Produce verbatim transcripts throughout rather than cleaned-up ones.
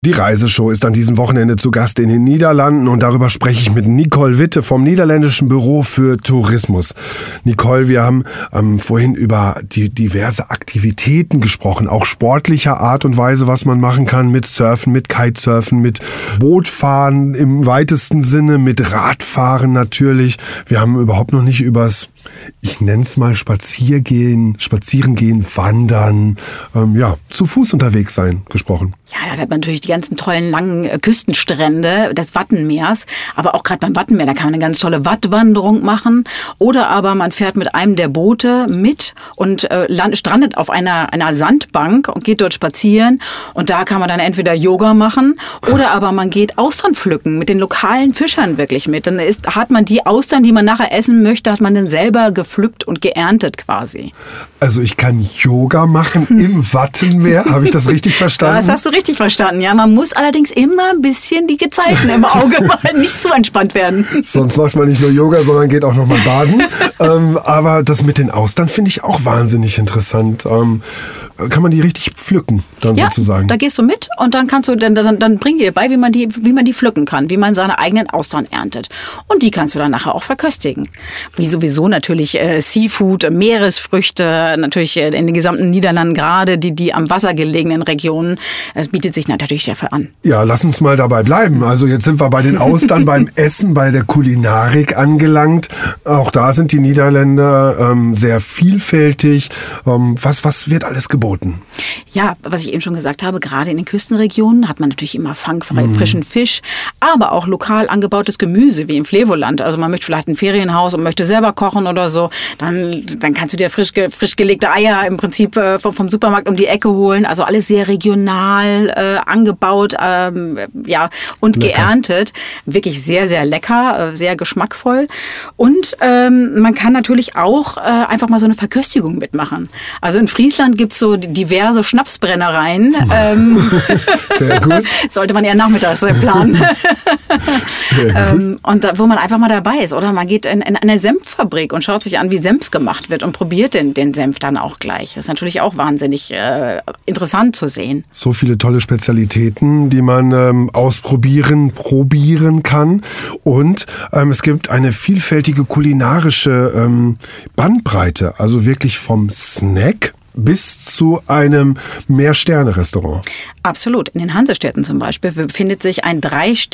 Die Reiseshow ist an diesem Wochenende zu Gast in den Niederlanden und darüber spreche ich mit Nicole Witte vom Niederländischen Büro für Tourismus. Nicole, wir haben ähm, vorhin über die diverse Aktivitäten gesprochen, auch sportlicher Art und Weise, was man machen kann mit Surfen, mit Kitesurfen, mit Bootfahren im weitesten Sinne, mit Radfahren natürlich. Wir haben überhaupt noch nicht übers, ich nenne es mal Spaziergehen, Spazierengehen, Wandern, ähm, ja, zu Fuß unterwegs sein gesprochen. Ja, da hat man natürlich die ganzen tollen langen Küstenstrände des Wattenmeers. Aber auch gerade beim Wattenmeer, da kann man eine ganz tolle Wattwanderung machen. Oder aber man fährt mit einem der Boote mit und äh, land, strandet auf einer, einer Sandbank und geht dort spazieren. Und da kann man dann entweder Yoga machen oder aber man geht Austern pflücken mit den lokalen Fischern wirklich mit. Dann ist, hat man die Austern, die man nachher essen möchte, hat man dann selber gepflückt und geerntet quasi. Also ich kann Yoga machen im Wattenmeer, habe ich das richtig verstanden? Das hast du richtig verstanden, ja. Man muss allerdings immer ein bisschen die Gezeiten im Auge behalten, nicht zu entspannt werden. Sonst macht man nicht nur Yoga, sondern geht auch nochmal baden. ähm, aber das mit den Austern finde ich auch wahnsinnig interessant. Ähm, kann man die richtig pflücken, dann ja, sozusagen? Da gehst du mit und dann kannst du, dann, dann, dann bringen die dir bei, wie man die, wie man die pflücken kann, wie man seine eigenen Austern erntet. Und die kannst du dann nachher auch verköstigen. Wie sowieso natürlich äh, Seafood, Meeresfrüchte, natürlich äh, in den gesamten Niederlanden, gerade die, die am Wasser gelegenen Regionen. Es bietet sich natürlich dafür an. Ja, lass uns mal dabei bleiben. Also jetzt sind wir bei den Austern, beim Essen, bei der Kulinarik angelangt. Auch da sind die Niederländer ähm, sehr vielfältig. Ähm, was, was wird alles geboten? Ja, was ich eben schon gesagt habe, gerade in den Küstenregionen hat man natürlich immer fangfrei mhm. frischen Fisch, aber auch lokal angebautes Gemüse, wie im Flevoland. Also man möchte vielleicht ein Ferienhaus und möchte selber kochen oder so, dann, dann kannst du dir frisch, ge, frisch gelegte Eier im Prinzip äh, vom, vom Supermarkt um die Ecke holen. Also alles sehr regional äh, angebaut ähm, ja, und lecker. Geerntet. Wirklich sehr, sehr lecker, äh, sehr geschmackvoll. Und ähm, man kann natürlich auch äh, einfach mal so eine Verköstigung mitmachen. Also in Friesland gibt es so diverse Schnapsbrennereien. Ähm, Sehr gut. Sollte man eher nachmittags planen. Sehr gut. ähm, und da, wo man einfach mal dabei ist. Oder man geht in, in eine Senffabrik und schaut sich an, wie Senf gemacht wird und probiert den, den Senf dann auch gleich. Das ist natürlich auch wahnsinnig äh, interessant zu sehen. So viele tolle Spezialitäten, die man ähm, ausprobieren, probieren kann. Und ähm, es gibt eine vielfältige kulinarische ähm, Bandbreite. Also wirklich vom Snack bis zu einem Mehr-Sterne-Restaurant. Absolut. In den Hansestädten zum Beispiel befindet sich ein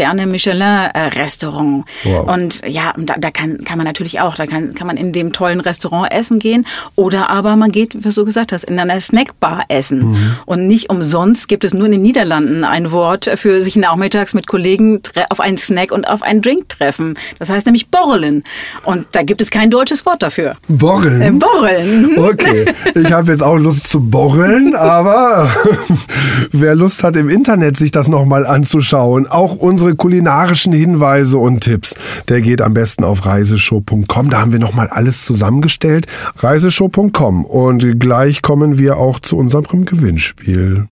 Drei-Sterne-Michelin-Restaurant. Wow. Und ja, da, da kann, kann man natürlich auch, da kann, kann man in dem tollen Restaurant essen gehen oder aber man geht, wie du gesagt hast, in einer Snackbar essen. Mhm. Und nicht umsonst gibt es nur in den Niederlanden ein Wort für sich nachmittags mit Kollegen auf einen Snack und auf einen Drink treffen. Das heißt nämlich Borrelen. Und da gibt es kein deutsches Wort dafür. Borrelen? Äh, Borrelen. Okay. Ich habe jetzt auch Lust zu borreln, aber wer Lust hat, im Internet sich das nochmal anzuschauen, auch unsere kulinarischen Hinweise und Tipps, der geht am besten auf reiseshow punkt com. Da haben wir nochmal alles zusammengestellt. reiseshow punkt com. Und gleich kommen wir auch zu unserem Gewinnspiel.